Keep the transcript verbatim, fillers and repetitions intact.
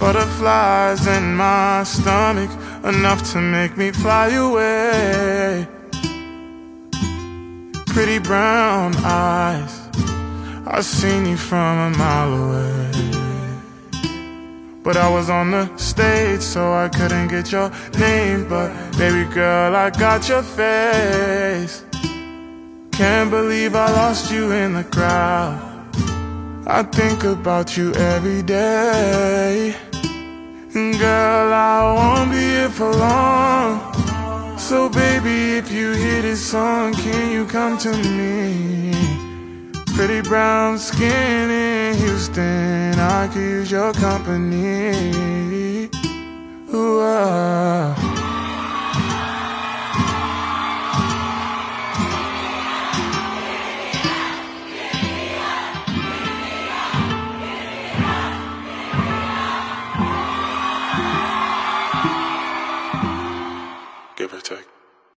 butterflies in my stomach, enough to make me fly away. Pretty brown eyes, I seen you from a mile away. But I was on the stage, so I couldn't get your name. But baby girl, I got your face. Can't believe I lost you in the crowd. I think about you every day. Girl, I won't be here for long. So baby, if you hear this song, can you come to me? Pretty brown skin in Houston, I could use your company. Ooh, ah.